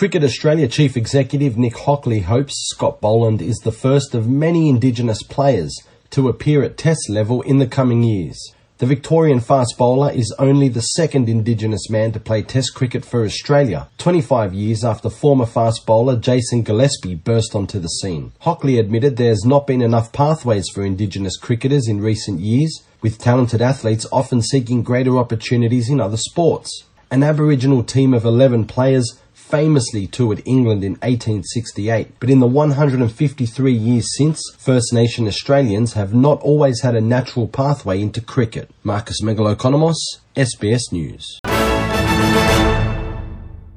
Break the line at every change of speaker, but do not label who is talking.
Cricket Australia Chief Executive Nick Hockley hopes Scott Boland is the first of many Indigenous players to appear at Test level in the coming years. The Victorian fast bowler is only the second Indigenous man to play Test cricket for Australia, 25 years after former fast bowler Jason Gillespie burst onto the scene. Hockley admitted there has not been enough pathways for Indigenous cricketers in recent years, with talented athletes often seeking greater opportunities in other sports. An Aboriginal team of 11 players famously toured England in 1868, but in the 153 years since, First Nation Australians have not always had a natural pathway into cricket. Marcus Megalokonomos, SBS News.